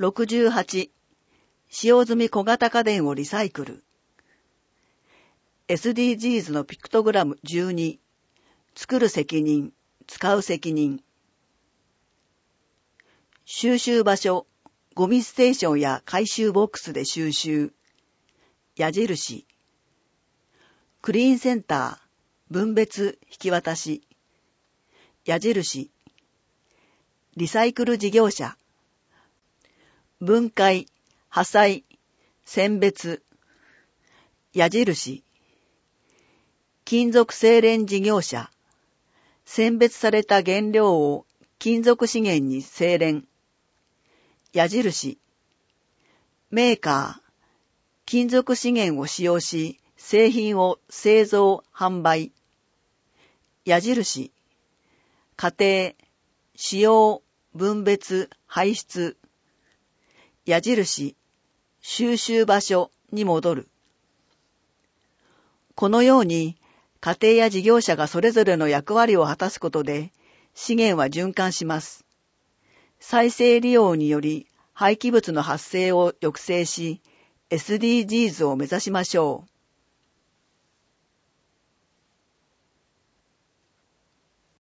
68、使用済み小型家電をリサイクル。SDGs のピクトグラム12、作る責任、使う責任。収集場所、ゴミステーションや回収ボックスで収集。矢印。クリーンセンター、分別、引き渡し。矢印。リサイクル事業者。分解、破砕、選別。矢印。金属精錬事業者。選別された原料を金属資源に精錬。矢印。メーカー。金属資源を使用し、製品を製造、販売。矢印。家庭。使用、分別、排出。矢印。収集場所に戻る。このように、家庭や事業者がそれぞれの役割を果たすことで、資源は循環します。再生利用により、廃棄物の発生を抑制し、SDGs を目指しましょう。